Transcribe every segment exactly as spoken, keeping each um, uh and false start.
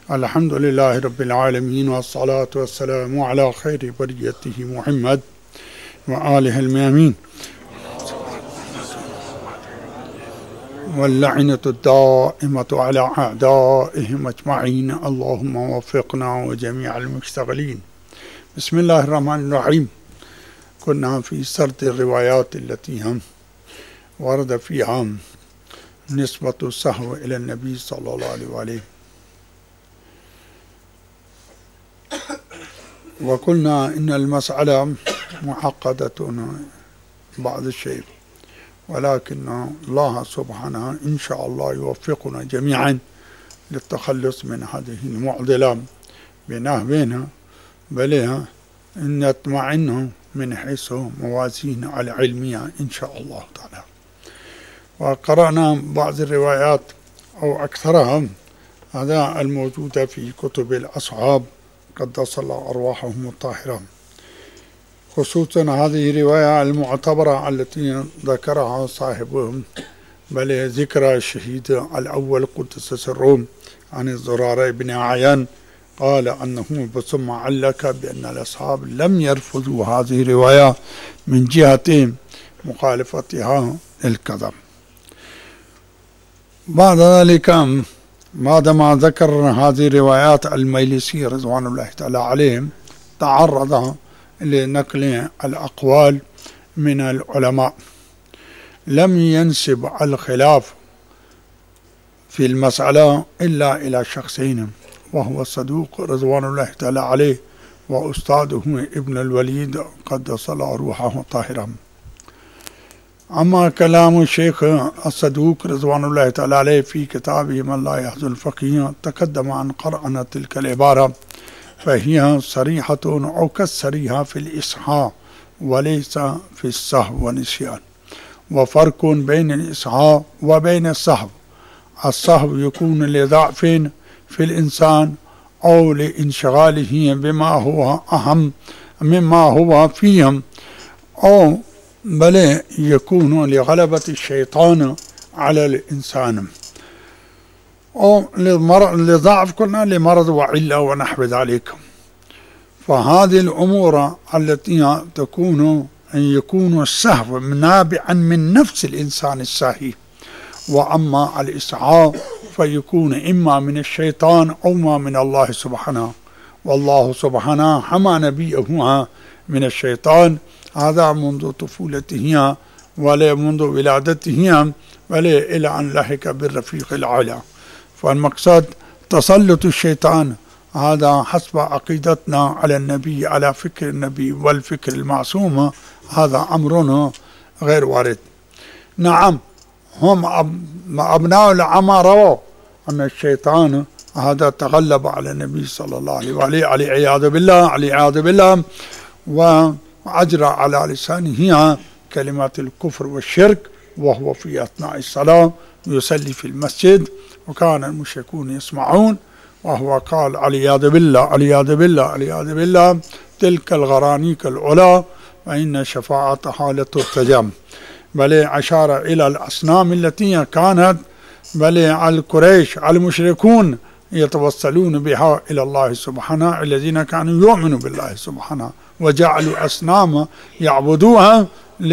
الحمد لله رب العالمين، والصلاة والسلام على خير بريته محمد وآله الميامين، واللعنة الدائمة على أعدائهم أجمعين. اللهم وفقنا وجميع المشتغلين. بسم الله الرحمن الرحيم. كنا في سرد الروايات التي هم ورد فيها نسبة السهو إلى النبي صلى الله عليه وآله، وقلنا إن المسألة معقدة بعض الشيء، ولكن الله سبحانه إن شاء الله يوفقنا جميعا للتخلص من هذه المعضلة بنحوها بلها إن نطمئن من حيث موازين العلمية إن شاء الله تعالى. وقرأنا بعض الروايات أو أكثرها هذا الموجودة في كتب الأصحاب قدس الله أرواحهم الطاهرة، خصوصا هذه الرواية المعتبرة التي ذكرها صاحبهم بل ذكر الشهيد الأول قدس سره عن الزرارة بن عيان، قال أنه ثم علق بأن الأصحاب لم يرفضوا هذه الرواية من جهة مخالفتها الكذب. بعد ذلك بعدما ذكر هذه الروايات الميلسي رضوان الله تعالى عليهم تعرض لنقل الأقوال من العلماء، لم ينسب الخلاف في المسألة إلا إلى شخصين، وهو الصدوق رضوان الله تعالى عليه وأستاذه ابن الوليد قدس الله روحه طاهرا. أما كلام الشيخ الصدوق رضوان الله تعالى عليه في كتابه من لا يحزن الفقيه تقدم عن قرأنا تلك العبارة، فهي صريحة أو كالصريحة في الإصحاء وليس في السهو والنسيان، وفرق بين الإصحاء وبين السهو. السهو يكون لضعف في الإنسان أو لانشغاله بما هو أهم مما هو فيهم، أو بل يكون لغلبة الشيطان على الإنسان، أو لضعف كنا لمرض وعلة ونحو ذلك. فهذه الأمور التي تكون أن يكون السهو نابعا من نفس الإنسان الساهي، وأما الإسعاف فيكون إما من الشيطان أو ما من الله سبحانه، والله سبحانه حمى نبيه من الشيطان، هذا منذ طفولته ولا منذ ولادته ولا إلى أن لحق بالرفيق الأعلى. فالمقصد تسلط الشيطان هذا حسب عقيدتنا على النبي، على فكر النبي والفكر المعصوم، هذا أمرنا غير وارد. نعم هم أبناء العمى رووا أن الشيطان هذا تغلب على النبي صلى الله عليه وآله عليه عياذ بالله عليه عياذ بالله، وأجرى على لسانه كلمات الكفر والشرك وهو في أثناء الصلاة يصلي في المسجد، وكان المشركون يسمعون وهو قال العياذ بالله العياذ العياذ بالله بالله تلك الغرانيك العلا فإن شفاعتها لترتجم. بل أشار إلى الأصنام التي كانت بل القريش المشركون يتوسلون بها إلى الله سبحانه، الذين كانوا يؤمنوا بالله سبحانه وجعلوا أصنام يعبدوها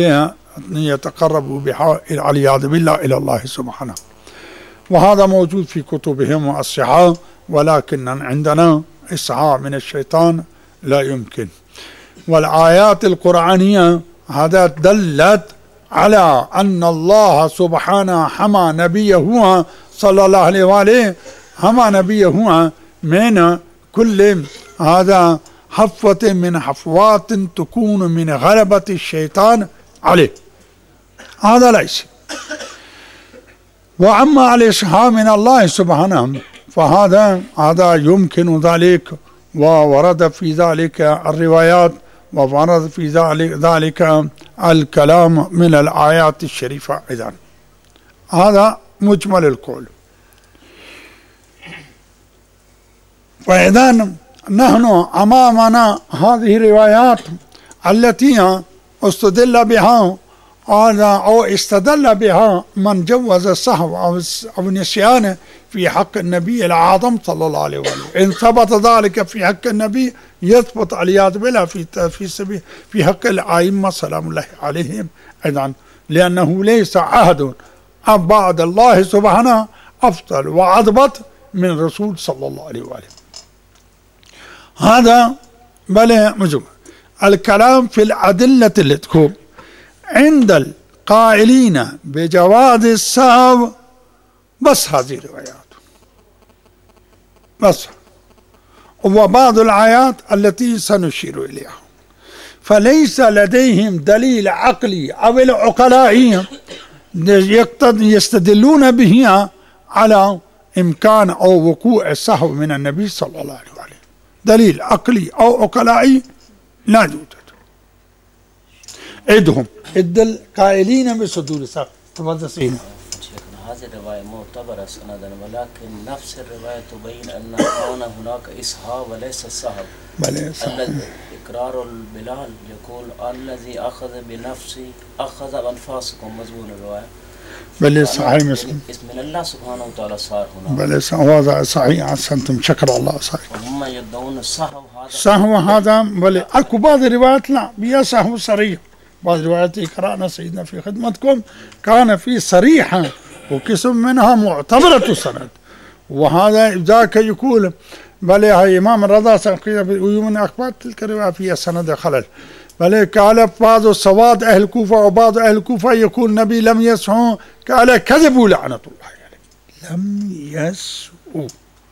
ليتقربوا بها العياذ بالله إلى الله سبحانه. وهذا موجود في كتبهم والصحاح، ولكن عندنا إسعاء من الشيطان لا يمكن. والآيات القرآنية هذا دلت على أن الله سبحانه حمى نبيه صلى الله عليه وآله، حمى نبيه من كل هذا حفوة من حفوات تكون من غلبة الشيطان عليه، هذا ليس. وأما الإسحاء من الله سبحانه فهذا هذا يمكن ذلك، وورد في ذلك الروايات، وورد في ذلك, ذلك الكلام من الآيات الشريفة أيضا. هذا مجمل القول. فإذا نحن أمامنا هذه الروايات التي استدل بها أو استدل بها من جوز السهو أو النسيان في حق النبي الأعظم صلى الله عليه وسلم. إن ثبت ذلك في حق النبي يثبت والعياذ بالله في في سبيل في حق الأئمة سلام الله عليهم أيضا، لأنه ليس عهد بعد الله سبحانه أفضل وأضبط من الرسول صلى الله عليه وآله. هذا بل مجمع الكلام في الأدلة اللي تكون عند القائلين بجواز السهو، بس هذه الروايات بس، وبعض الآيات التي سنشير إليها، فليس لديهم دليل عقلي أو العقلائي يستدلون به على إمكان أو وقوع السهو من النبي صلى الله عليه وسلم. دليل عقلي أو عقلائي لا يوجد عندهم. عند القائلين بصدور السهو. تفضل سيدنا. هذه الرواية معتبرة سندا، ولكن نفس الرواية تبين أن كان هناك إسهاب وليس سهو. الذي إقرار البلال يقول الذي أخذ بنفسي أخذ أنفاسكم، مضمون الرواية. بل صحيح مسلم. من الله سبحانه وتعالى صار هنا. بل هذا صحيح، أحسنتم، شكر الله. صحيح. وهم يدعون السهو هذا. سهو هذا بل أكو بعض الروايات لا بها سهو صريح. بعض الروايات قرأنا سيدنا في خدمتكم كان في صريحة وقسم منها معتبرة سند، وهذا ذاك يقول بل هي إمام الرضا ومن أخبار تلك الرواية فيها سند خلل. بل قال بعض السواد أهل الكوفة وبعض أهل الكوفة يقول النبي لم يسعوا، قال كذبوا لعنة الله عليه. لم يسعوا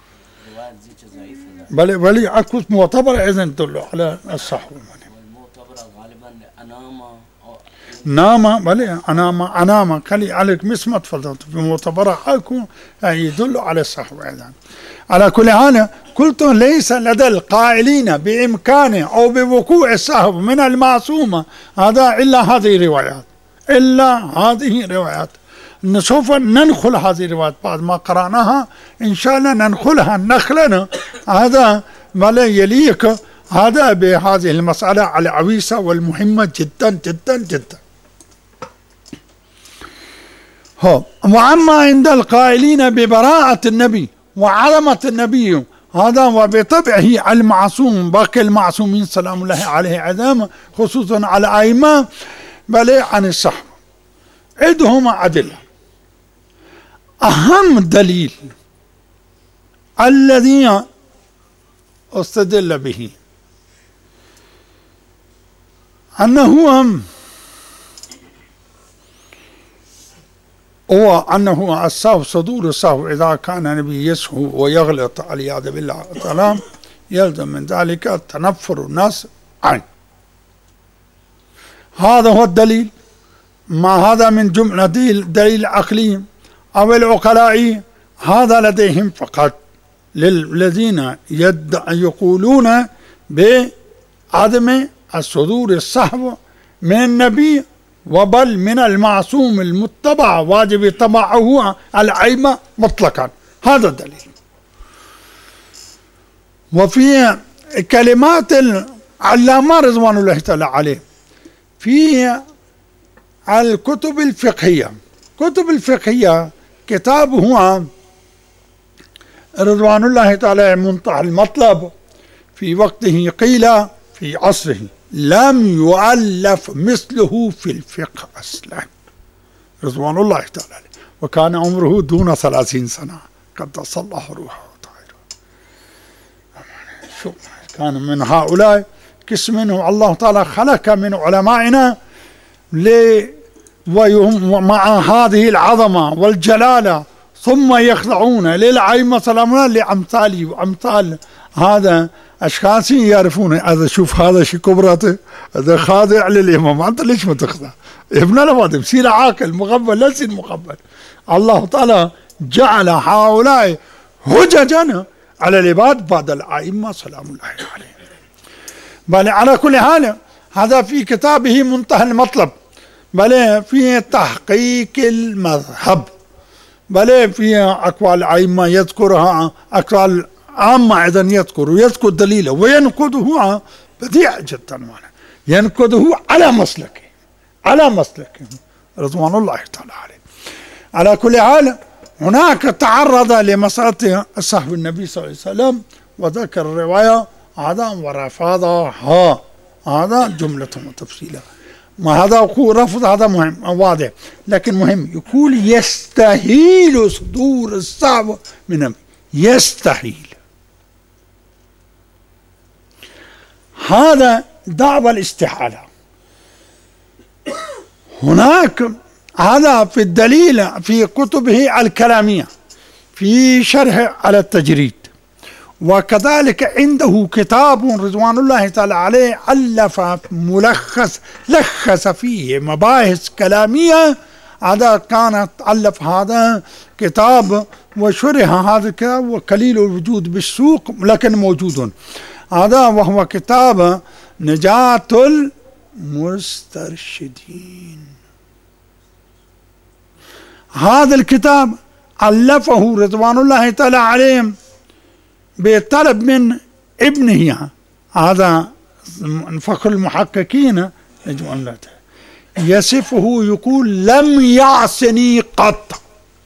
بل بل أكو معتبرة إذن تدل على الصحو. المعتبرة غالبا أنام نام بل أنام أنام كلي عليك مسمى تفضلت في معتبرة أكو يدل على الصحو أيضا. على كل حال قلت ليس لدى القائلين بإمكانه أو بوقوع السهو من المعصومة هذا إلا هذه الروايات، إلا هذه الروايات. سوف ننخل هذه الروايات بعد ما قرأناها إن شاء الله، ننخلها نخلنا هذا ما لا يليق هذا بهذه المسألة العويصة والمهمة جدا جدا جدا. هو وأما عند القائلين ببراءة النبي وعظمة النبي هذا وبطبعه المعصوم باقي المعصومين سلام الله عليه عظام، خصوصا على أئمة بل عن الصحابة عندهم أدلة. أهم دليل الذي استدل به أنه هو أنه السهو صدور السهو إذا كان النبي يسهو ويغلط والعياذ بالله تعالى يلزم من ذلك تنفر الناس عنه. هذا هو الدليل، ما هذا من جملة دليل, دليل عقلي أو العقلائي، هذا لديهم فقط للذين يقولون بعدم الصدور السهو من النبي وبل من المعصوم المتبع واجب اتباعه الأئمة مطلقا. هذا الدليل. وفي كلمات العلامة رضوان الله تعالى عليه في الكتب الفقهية، كتب الفقهية كتاب هو رضوان الله تعالى منتهى المطلب في وقته قيل في عصره لم يؤلف مثله في الفقه أصلا، رضوان الله تعالى عليه، وكان عمره دون ثلاثين سنة قدس الله روحه وطاهره. شو كان من هؤلاء قسم منه الله تعالى خلق من علمائنا ومع هذه العظمة والجلالة ثم يخضعون للأئمة سلامنا لأمثالي وأمثال هذا أشخاص يعرفون هذا. شوف هذا شيء كبرته، هذا خاضع للإمام، أنت ليش ما تخضع؟ ابن الوادم سير عاقل مقبل لا سير مقبل. الله تعالى جعل هؤلاء هججا على العباد بعد الأئمة سلام الله عليهم. بل على كل حال هذا في كتابه منتهى المطلب، بل في تحقيق المذهب، بل في أقوال الأئمة يذكرها، أقوال عامة أيضا يذكر ويذكر دليله وينقده بديع جدا معنا، ينقده على مسلكه على مسلكه رضوان الله تعالى عليه. على كل حال هناك تعرض لمسألة صحب النبي صلى الله عليه وسلم وذكر الرواية هذا ورفضها، هذا جملة وتفصيلا. ما هذا يقول رفض، هذا مهم واضح، لكن مهم يقول يستحيل صدور الصحب من يستحيل، هذا دعوى الاستحالة. هناك هذا في الدليل في كتبه الكلامية في شرح على التجريد، وكذلك عنده كتاب رضوان الله تعالى عليه ألف ملخص لخص فيه مباحث كلامية، هذا كانت ألف هذا كتاب وشرح هذا الكتاب وقليل الوجود بالسوق لكن موجود، هذا وهو كتاب نجاة المسترشدين. هذا الكتاب ألفه رضوان الله تعالى عليهم بطلب من ابنه، هذا فخر المحققين يصفه يقول لم يعصني قط.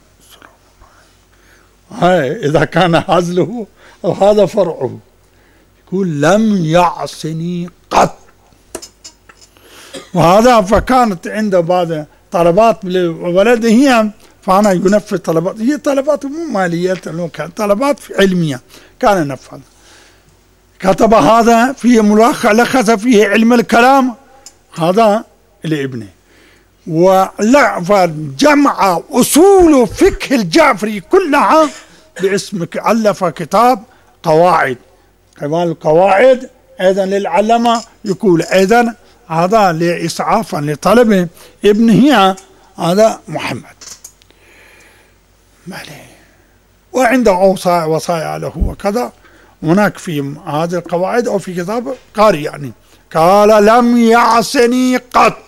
هاي إذا كان هزله أو هذا فرعه، يقول لم يعصني قط. وهذا فكانت عنده بعض طلبات لولده هي، فأنا ينفذ طلبات، هي طلبات مو مالية، طلبات علمية كان ينفذ. كتب هذا في ملخص لخص فيه علم الكلام هذا لابنه، وجمع أصول فقه الجعفري كلها باسم ألف كتاب قواعد. كمان القواعد أيضا للعلمة يقول أيضا هذا لإسعافا لطلبه ابنه هذا محمد. وعنده وصايا وصايا له وكذا. هناك في هذه القواعد أو في كتاب قاري يعني قال لم يعصني قط،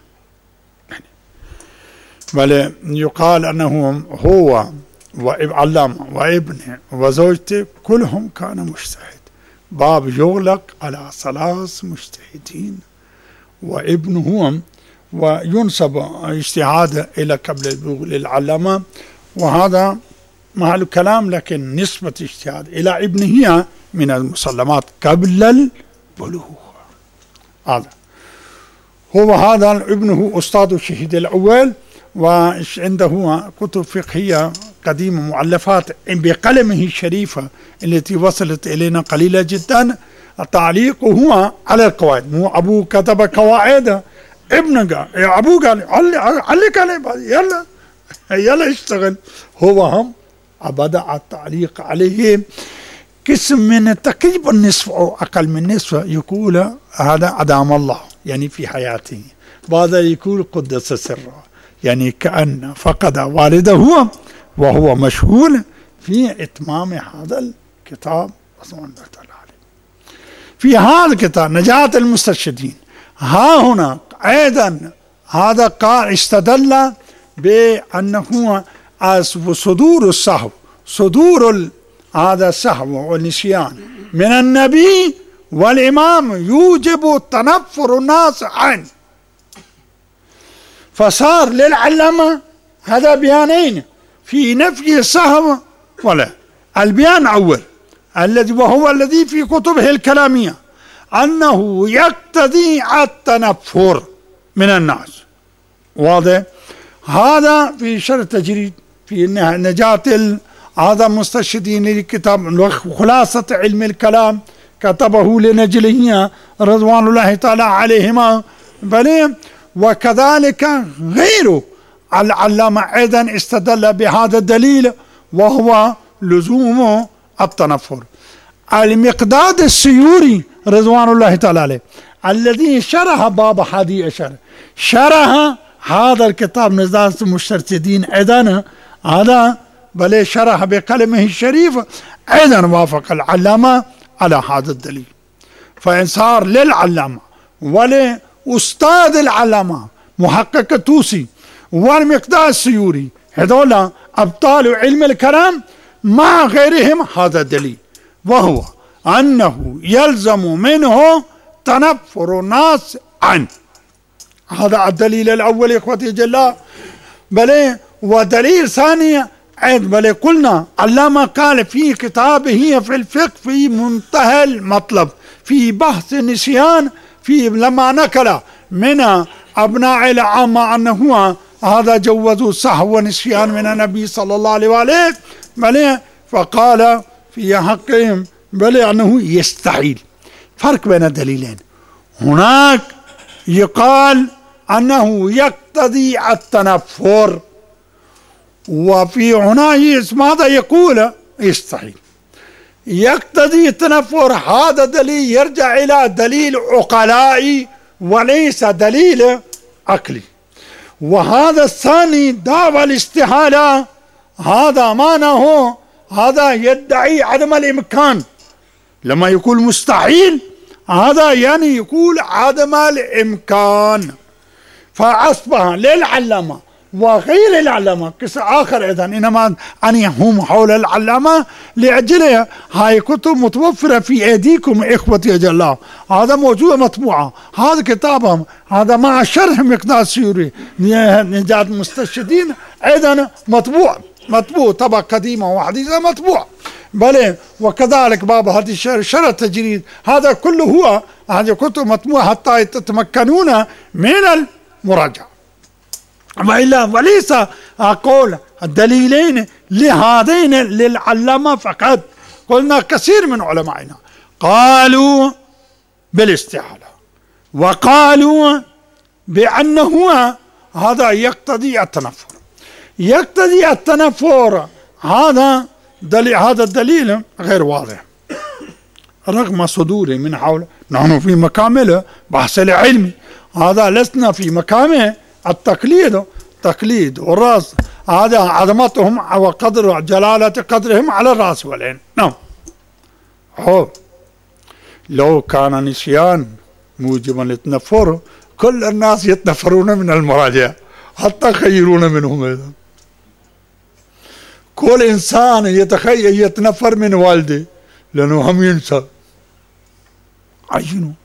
بل يقال أنه هو وعلامة وابنه وزوجته كلهم كانوا مجتهد، باب يغلق على ثلاث مجتهدين وابنهم، وينسب اجتهاد إلى قبل البلوغ للعلامة، وهذا مع الكلام لكن نسبة اجتهاد إلى ابنه من المسلمات قبل البلوغ. هذا هو هذا ابنه أستاذ الشهيد الأول، وعنده كتب فقهية قديمة مؤلفات بقلمه الشريفة التي وصلت إلينا قليلة جدا. التعليق هو على القواعد، مو أبوه كتب قواعد ابنه قال يا أبوه قال علق عليه يلا يلا اشتغل. هو هم بدأ التعليق عليه قسم من تقريبا نصف أو أقل من نصف يقول هذا أدام الله يعني في حياته، بعض يقول قدس سره يعني كأن فقد والده وهو مشغول في إتمام هذا الكتاب. في هذا الكتاب نجاة المسترشدين ها هنا أيضا هذا قال استدل بأنه صدور السهو صدور هذا السهو والنسيان من النبي والإمام يوجب تنفر الناس عنه، فصار للعلمة هذا بيانين في نفي السهو. ولا البيان أول الذي وهو الذي في كتبه الكلامية أنه يقتضي التنفر من الناس، واضح؟ هذا في شرح التجريد في نجاة هذا مستشهدين لكتاب خلاصة علم الكلام كتبه لنجله رضوان الله تعالى عليهما، بل وكذلك غيره العلامة أيضا استدل بهذا الدليل وهو لزوم التنفر. المقداد السيوري رضوان الله تعالى عليه الذي شرح باب حادي عشر شرح هذا الكتاب نجاة المسترشدين أيضا هذا بل شرح بقلمه الشريف أيضا وافق العلامة على هذا الدليل. فإن صار للعلامة ولأستاذ العلامة محقق الطوسي والمقداد السيوري هذولا أبطال علم الكلام مع غيرهم هذا الدليل، وهو أنه يلزم منه تنفر الناس عنه. هذا الدليل الأول إخوتي جلاء. بل ودليل ثاني بل قلنا علامة قال في كتابه في الفقه في منتهى المطلب في بحث النسيان، في لما نقل من أبناء العامة أنه هذا جوزوا سهو ونسيان من النبي صلى الله عليه وآله بل فقال في حقهم بل أنه يستحيل. فرق بين الدليلين، هناك يقال أنه يقتضي التنفر، وفي هناك ماذا يقول يستحيل. يقتضي التنفر هذا دليل يرجع إلى دليل عقلائي وليس دليل عقلي، وهذا الثاني دعوى الاستحالة هذا معناه هذا يدعي عدم الإمكان. لما يقول مستحيل هذا يعني يقول عدم الإمكان. فأصبح للعلامة وغير العلامة قصة آخر أيضا، إنما أني هم حول العلامة لأجل هاي كتب متوفرة في أيديكم إخوتي أجل، هذا موجود مطبوعة، هذا كتابهم هذا مع شرح مقداد السيوري نجاة المستشهدين أيضا مطبوع مطبوع طبعا قديمة وحديثة مطبوع بل، وكذلك باب هذه شرح التجريد هذا كله هو هذه كتب مطبوعة حتى تتمكنون من المراجعة. وإلا وليس أقول الدليلين لهذين للعلامة فقط، قلنا كثير من علمائنا قالوا بالاستحالة وقالوا بأنه هذا يقتضي التنفر. يقتضي التنفر هذا دليل، هذا الدليل غير واضح رغم صدوره من حول. نحن في مكامل بحث العلمي، هذا لسنا في مكامل التقليد تقليد والراس، هذا عظمتهم وقدر جلالة قدرهم على الراس والعين. نعم هو لو كان نسيان موجبا للتنفر كل الناس يتنفرون من المراجع حتى يخيرون منهم أيضا. كل إنسان يتخيل يتنفر من والده لأنه هم ينسى عينه.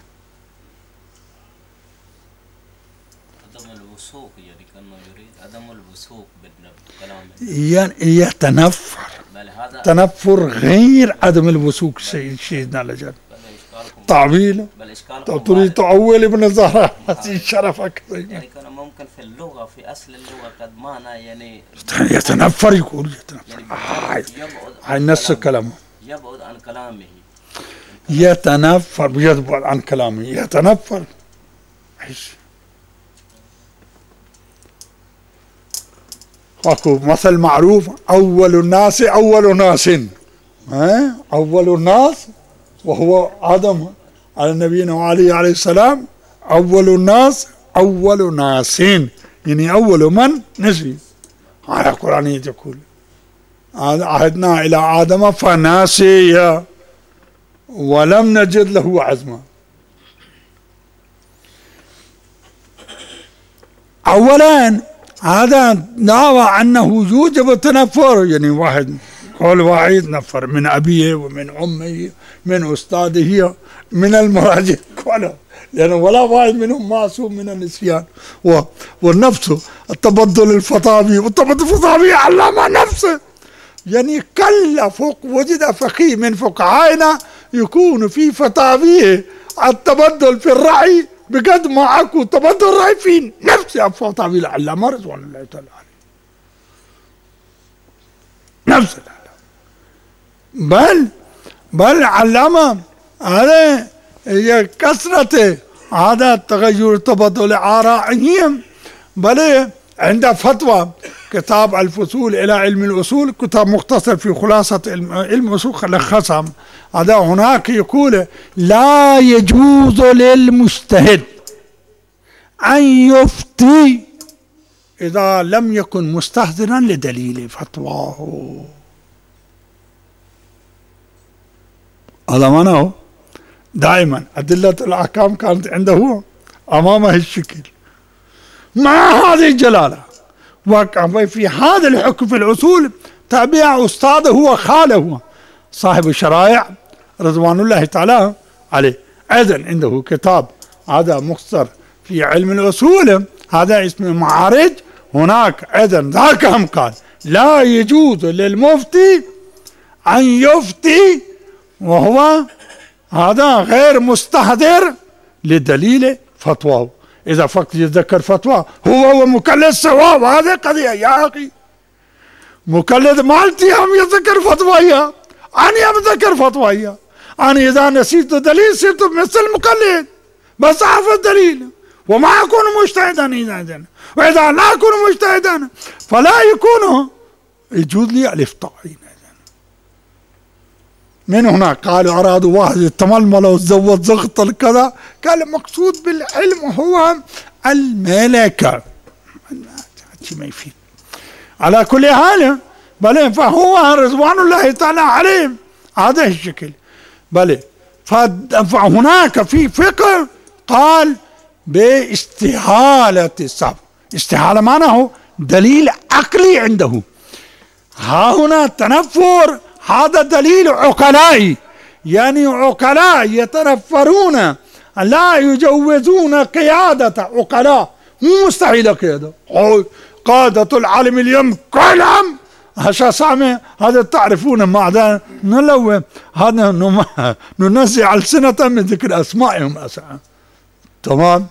يتنفر تنفر غير عدم الوثوق سيدنا لجل تعويل تريد تعول ابن الزهراء شرفك يعني كان ممكن في اللغة في أصل اللغة قد معنى يعني يتنفر يقول يتنفر هاي نفس الكلام يبعد عن كلامه يتنفر يبعد عن كلامه يتنفر اكو مثل معروف اول الناس اول ناس، ها اول الناس وهو آدم على نبينا وعليه عليه السلام، اول الناس اول ناس يعني اول من نسي. على القرآن يقول عهدنا الى آدم فناسي ولم نجد له عزما. اولا هذا دعوى أنه يوجب التنفر، يعني واحد كل واحد نفر من أبيه ومن أمه من أستاذه من المراجع كله، لأنه ولا واحد منهم معصوم من النسيان. والنفس التبدل الفطامي والتبدل الفطامي علم نفسه، يعني كل فوق وجد فقيه من فقهائنا يكون في فتاويه التبدل في الرأي بقد ما اكو تبدل الرأي في نفس الفتاوي العلامة رضوان الله تعالى عليه نفس العلامة. بل بل علامة هذا هي كثرة هذا التغير تبدل آرائهم. بل عند فتوى كتاب الفصول إلى علم الأصول كتاب مختصر في خلاصة علم الأصول لخصهم، هذا هناك يقول لا يجوز للمجتهد أن يفتي إذا لم يكن مستحضرا لدليل فتواه. هذا معناه دائما أدلة الأحكام كانت عنده أمامه الشكل مع هذه الجلالة، وكان في هذا الحكم في الأصول تابع أستاذه وخاله صاحب الشرائع رضوان الله تعالى عليه. أيضا عنده كتاب هذا مختصر في علم الأصول هذا اسمه معارج. هناك أيضا ذاك هم قال لا يجوز للمفتي أن يفتي وهو هذا غير مستحضر لدليل فتواه. إذا فقط يتذكر فتوى هو هو مكلف سواء، هذه قضية يا أخي. مكلف مالتي هم يتذكر فتوى، أنا أتذكر فتوى، أنا إذا نسيت دليل صرت مثل المقلد، بس أعرف الدليل وما أكون مجتهدا إذا، وإذا لا أكون مجتهدا فلا يكون يجوز لي الإفتاء. من هنا قالوا أرادوا واحد يتململ وتزود زغط الكذا، قال المقصود بالعلم هو الملكة، ما يفيد. على كل حال بل فهو رضوان الله تعالى عليهم هذا الشكل. بل فهناك في فقه قال باستحالة السبب. استحالة معناه دليل عقلي عنده. ها هنا تنفر هذا دليل عقلائي، يعني عقلاء يتنفرون لا يجوزون قيادة عقلاء، مو مستحيل قيادة. قادة العالم اليوم كلهم هشا سامي هذا تعرفون ماذا نلو هذا ننزع ألسنة من ذكر أسمائهم أسعى. تمام.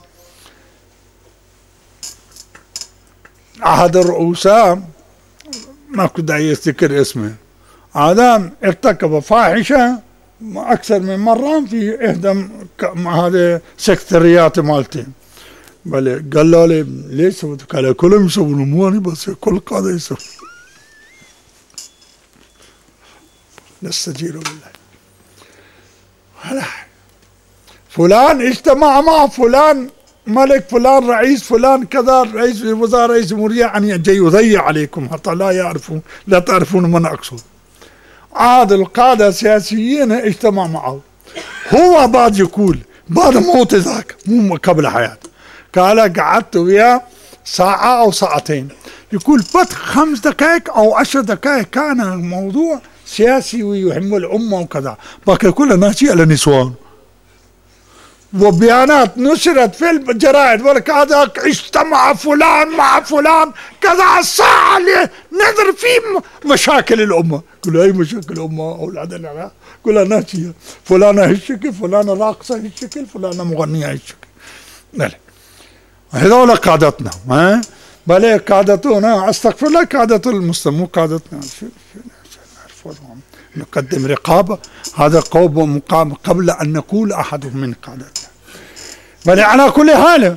أحد الرؤساء ما كنت يذكر اسمه، هذا ارتكب فاحشة أكثر من مرة في إحدى هذه سكتريات مالتي. بل قال له لي ليش سويت؟ قال كلهم يسوون مو أنا بس، كل قاعدة يسوي. نستجير بالله. هلا فلان اجتمع مع فلان ملك، فلان رئيس، فلان كذا رئيس الوزراء، رئيس الجمهورية، يعني جاي يضيع عليكم حتى لا يعرفون، لا تعرفون من أقصد. عاد القادة السياسيين اجتمع معه، هو بعد يقول بعد موت ذاك مو قبل حياته، قال قعدت وياه ساعة أو ساعتين، يقول بس خمس دقائق أو عشر دقائق كان الموضوع سياسي ويهم الأمة وكذا، باقي كله ناشئ على نسوان وبيانات نشرت في الجرائد وكذا اجتمع فلان مع فلان كذا الساعة اللي نذر في مشاكل الأمة. كل أي مشاكل الأمة أولادنا كلها ناشئة، فلانة هالشكل، فلانة راقصة هالشكل، فلانة مغنية هالشكل. لا هذول قادتنا، ها بل قادتنا استغفر الله قادة المسلم مو قادتنا. نقدم رقابة، هذا قوم مقام قبل أن نقول أحد من قادتنا. بل على كل حال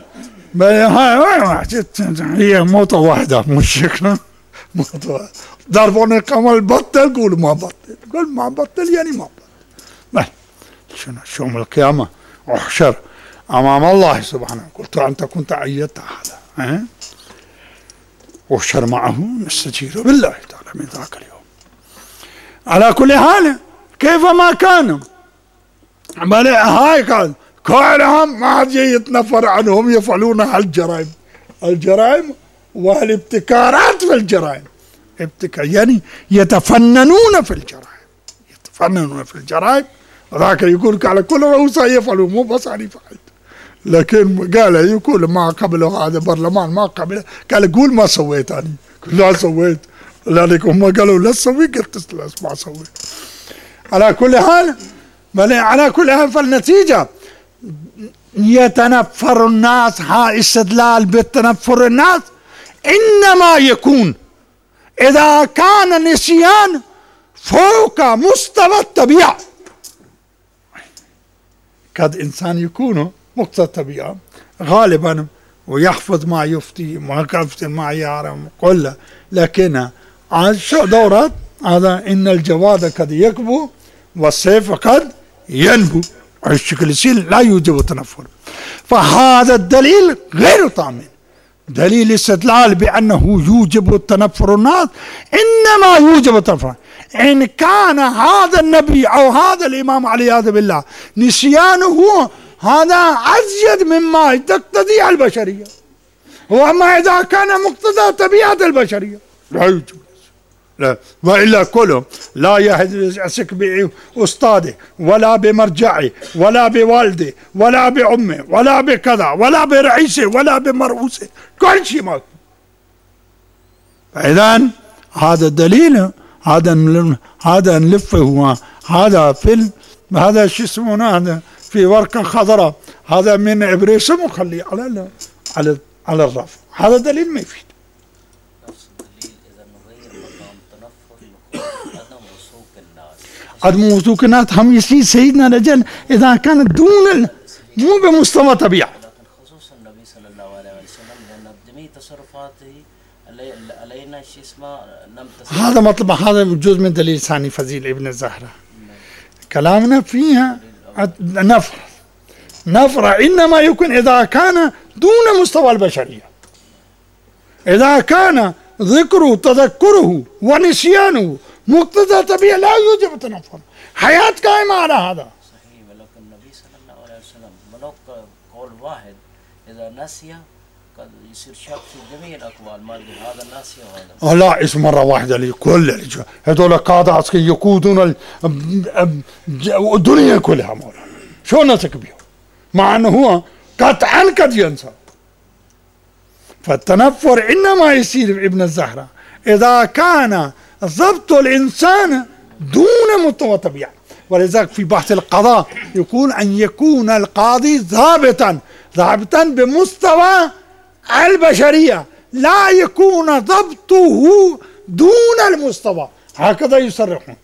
هي موتة واحدة مشكلة، موتة واحدة. ضربوني قمل بطل، قول ما بطل، قول ما بطل يعني ما بطل. شنو يوم القيامة احشر أمام الله سبحانه، قلت أنت كنت عيدت هذا، ها احشر معه نستجير بالله تعالى من ذاك اليوم. على كل حال كيف ما كان بل هاي كان كلهم ما عاد يتنفر عنهم، يفعلون هالجرائم، الجرائم والابتكارات في الجرائم، ابتكار يعني يتفننون في الجرائم، يتفننون في الجرائم. ذاك يقول على كل رؤوسه يفعلون، مو بس أنا فعلت، لكن قال يقول ما قبله هذا برلمان ما قبله، قال قول ما سويت أنا، لا سويت، لذلك هم قالوا لا تسوي، قلت ما سويت. على كل حال بل على كل حال فالنتيجة يتنفر الناس، ها استدلال بالتنفر الناس إنما يكون إذا كان النسيان فوق مستوى الطبيعة. قد إنسان يكون مقتضى الطبيعة غالبا ويحفظ ما يفتي ويحفظ ما يعرف كله، لكن شو دورات هذا إن الجواد قد يكبو والسيف قد ينبو، الشكل يصير لا يوجب التنفر. فهذا الدليل غير طامن، دليل استدلال بأنه يوجب التنفر الناس إنما يوجب التنفر إن كان هذا النبي أو هذا الإمام عليه بالله نسيانه هذا أزيد مما تقتضي البشرية، وأما إذا كان مقتضى طبيعة البشرية لا يوجب. لا وإلا كله لا يحسك بأستاذه ولا بمرجعه ولا بوالده ولا بعمه ولا بكذا ولا برئيسه ولا بمرؤوسه، كل شيء ما. فإذن هذا دليل، هذا هذا نلفه، هذا فيلم، هذا شو اسمه، هذا في ورقة خضراء، هذا من ابريشم وخليه على على على الرف، هذا دليل ما يفيد. نفس الدليل اذا نغير مقام تنفر عدم وثوق الناس. عدم وثوق الناس هم يصير سيدنا رجل اذا كانت دون مو بمستوى طبيعي. لكن خصوصا النبي صلى الله عليه وسلم لان جميع تصرفاته علينا شو اسمه نمتثل. هذا مطلب، هذا جزء من دليل ثاني فضيل ابن الزهرة. كلامنا فيها نفر نفر إنما يكون إذا كان دون مستوى البشرية، إذا كان ذكره تذكره ونسيانه مقتضى طبيعي لا يوجب التنفر، حياة قائمة على هذا. صحيح، ولكن النبي صلى الله عليه وسلم ولو قول واحد إذا نسي قد يصير شك في جميع الأقوال، ما أدري هذا ناسي وهذا لا اسم مرة واحدة لكل الرجال، هذول قادة عسكرية يقودون الدنيا كلها مولانا، شو نثق بهم مع أنه هو قطعا قد ينسى. فالتنفر إنما يصير ابن الزهرة إذا كان ضبط الإنسان دون مستوى طبيعي. ولذلك في بحث القضاء يقول أن يكون القاضي ضابطا ضابطا بمستوى البشرية، لا يكون ضبطه دون المستوى، هكذا يصرحون،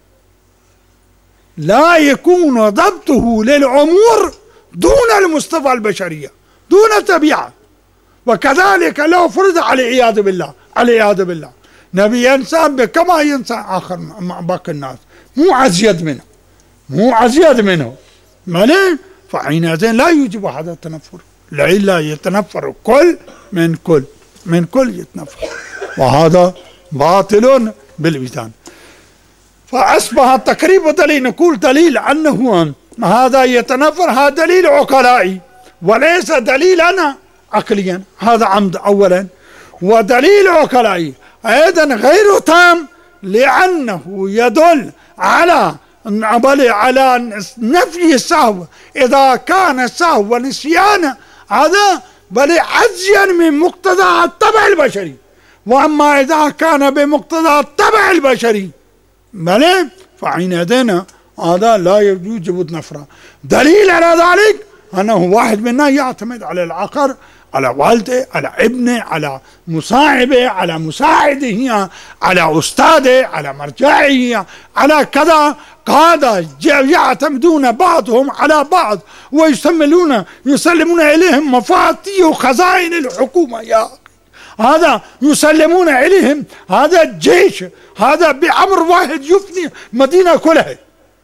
لا يكون ضبطه للأمور دون المستوى البشرية، دون الطبيعة. وكذلك لو فرض على العياذ بالله على العياذ بالله نبي ينسى كما ينسى آخر باقي الناس، مو أزيد منه مو أزيد منه مالين، فحينئذ لا يوجب هذا التنفر، لئلا يتنفر كل من كل من كل يتنفر، وهذا باطل بالميزان. فأصبح تقريب دليل، نقول دليل أنه هذا يتنفر، هذا دليل عقلائي وليس دليلنا عقليا، هذا عمد أولا. ودليل عقلائي أيضا غير تام لأنه يدل على على نفي السهو إذا كان السهو ونسيان هذا بل عجزا من مقتضى الطبع البشري، وأما إذا كان بمقتضى الطبع البشري بل فحينئذ هذا لا يوجب نفرة. دليل على ذلك أنه واحد منا يعتمد على الآخر، على والده، على ابنه، على مصاحبه، على مساعده، على أستاذه، على مرجعه، على كذا. قادة يعتمدون بعضهم على بعض ويسلمون يسلمون إليهم مفاتيح خزائن الحكومة، يا هذا يسلمون إليهم هذا الجيش، هذا بأمر واحد يفني مدينة كلها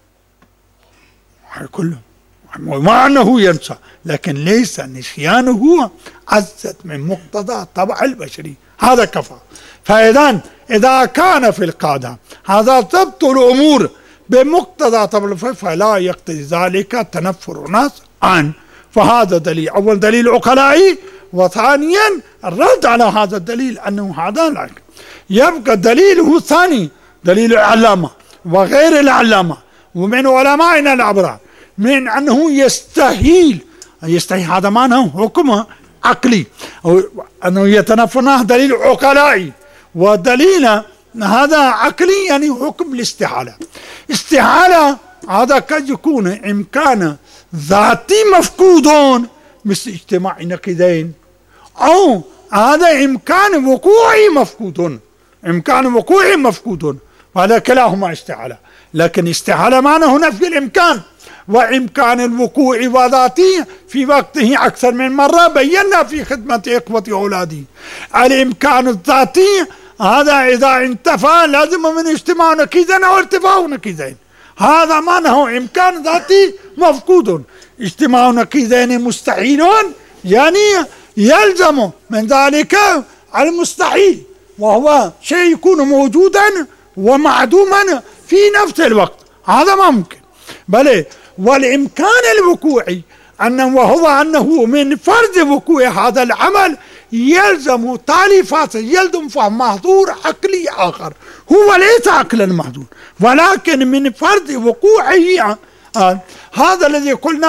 كله، مع أنه ينسى، لكن ليس نسيانه عزت من مقتضى طبع البشري، هذا كفى. فإذا إذا كان في القادة هذا ضبط الأمور بمقتضى طبع فلا يقتضي ذلك تنفر الناس عن، فهذا دليل أول دليل عقلائي. وثانيا الرد على هذا الدليل أنه هذا لا يبقى دليله الثاني دليل العلامة وغير العلامة ومن علمائنا الأبرار من أنه يستحيل يستحيل هذا معناه حكم عقلي، أنه يتنفرناه دليل عقلائي، ودليل هذا عقلي يعني حكم الاستحالة. استحالة هذا قد يكون إمكان ذاتي مفقودون مثل اجتماع نقيضين، أو هذا إمكان وقوعي مفقود، إمكان وقوعي مفقود، وهذا كلاهما استحالة. لكن استحالة معناه نفي الإمكان، وإمكان الوقوع وذاتي في وقته أكثر من مرة بينا في خدمة إخوة أولادي. الإمكان الذاتي هذا إذا انتفى لازم من اجتماع نقيضين أو ارتفاع نقيضين، هذا معناه إمكان ذاتي مفقود. اجتماع نقيضين مستحيلون يعني يلزم من ذلك المستحيل، وهو شيء يكون موجودا ومعدوما في نفس الوقت، هذا ما ممكن. بل والإمكان الوقوعي أنه وهو أنه من فرض وقوع هذا العمل يلزم تاليفات، يلزم فهم محظور عقلي آخر هو ليس عقلا محظور، ولكن من فرض وقوعه آه هذا الذي قلناه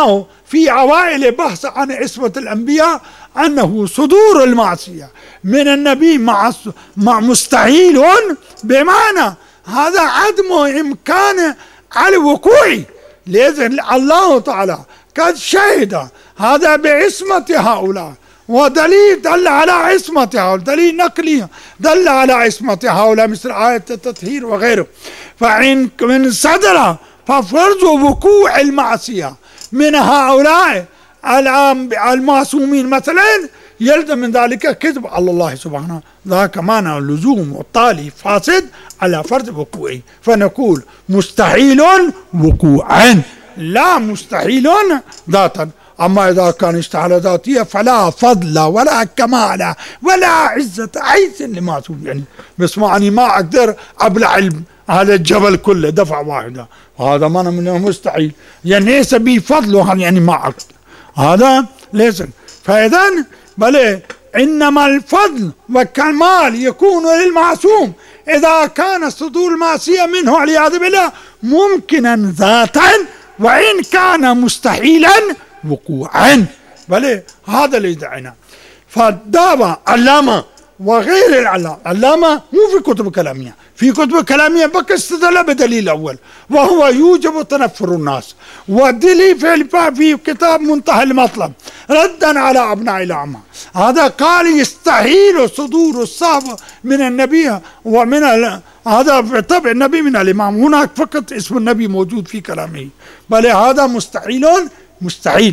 في أوائل بحث عن عصمة الأنبياء أنه صدور المعصية من النبي مع مع مستحيل، بمعنى هذا عدم إمكان على الوقوع، لأن الله تعالى قد شهد هذا بعصمة هؤلاء، ودليل دل على عصمة هؤلاء، دليل نقلي دل على عصمة هؤلاء مثل آية التطهير وغيره. فإن من صدر ففرض وقوع المعصية من هؤلاء المعصومين مثلا يلزم من ذلك كذب على الله سبحانه، ذاك معنى اللزوم والتالي فاسد على فرض وقوعه، فنقول مستحيل وقوعا لا مستحيل ذاتا. أما إذا كان استحالة ذاتية فلا فضل ولا كمال ولا عزة عيس لمعصوم، يعني بس معني ما أقدر أبلع هذا الجبل كله دفعة واحدة، هذا معنى منه مستحيل، يعني ليس بي فضل، يعني ما أقدر، هذا ليس. فإذا بل إنما الفضل والكمال يكون للمعصوم إذا كان صدور المعصية منه والعياذ بالله ممكنا ذاتا، وإن كان مستحيلا وقوعا. بل هذا اللي يدعينا. فالدعوة علامة وغير العلامة، علامة مو في كتب كلامية، في كتب كلامية بك استدل بدليل أول وهو يوجب تنفر الناس، والدليل في في كتاب منتهى المطلب ردا على أبناء الأعمى، هذا قال يستحيل صدور الصحابة من النبي ومن هذا طبع النبي من الإمام، هناك فقط اسم النبي موجود في كلامه، بل هذا مستحيل مستحيل.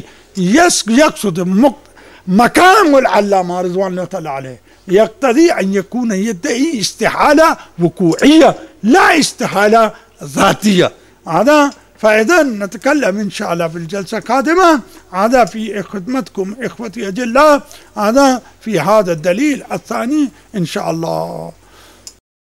يقصد مكان العلامة رضوان الله تعالى عليه يقتضي أن يكون يدعي استحالة وقوعية لا استحالة ذاتية، هذا. فإذا نتكلم إن شاء الله في الجلسة القادمة، هذا في خدمتكم إخوتي أجلاء، هذا في هذا الدليل الثاني إن شاء الله.